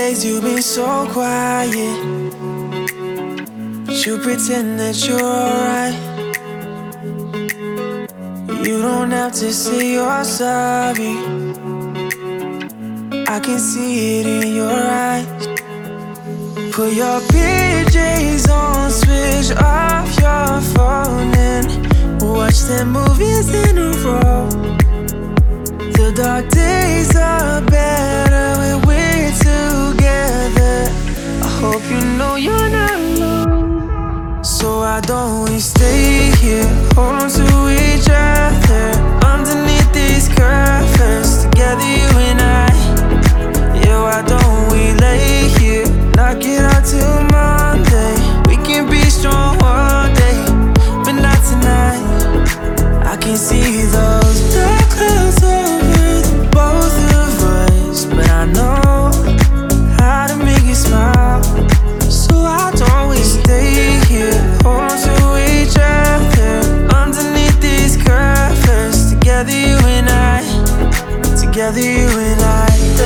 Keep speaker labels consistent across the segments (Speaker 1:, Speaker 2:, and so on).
Speaker 1: days you've been so quiet, but you pretend that you're alright. You don't have to say you're sorry, I can see it in your eyes. Put your PJs on, switch off your phone and watch them movies in a row. The dark days are better when we're together. I hope you know you're not alone. So I don't we stay here, hold on to each other underneath these curtains, together you and I. Yeah, why don't we lay here, knock it out till Monday. We can be strong one day, but not tonight. I can see those dark clouds over the both of us, but I know how to make you smile. So I don't always stay here, hold on to each other underneath these curtains, together you and I, together you and I.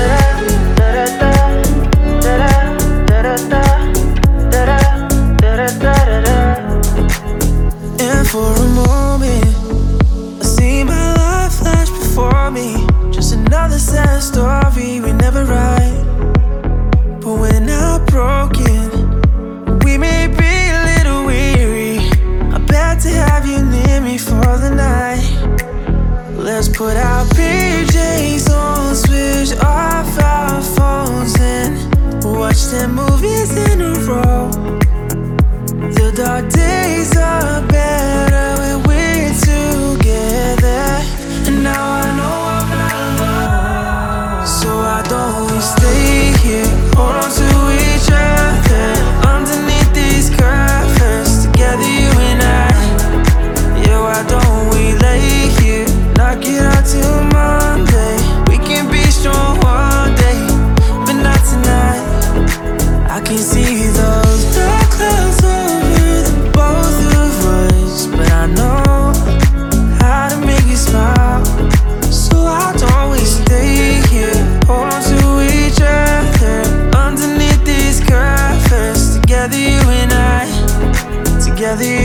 Speaker 1: And for a moment I see my life flash before me, just another sad story we never write. But we're not broken, we may be a little weary. I bet to have you near me for the night. Let's put our PJs on, switch off our phones and watch them movies in a row. The dark days are better when we're together, and now I know I'm not alone. So I don't we stay here, hold on to each other underneath these curtains, together you and I. Yeah, why don't we lay here, knock it out till Monday. We can be strong one day, but not tonight. I can see those dark clouds over the both of us, but I know how to make you smile. So I don't always stay here, hold on to each other underneath these curtains, together you and I, together you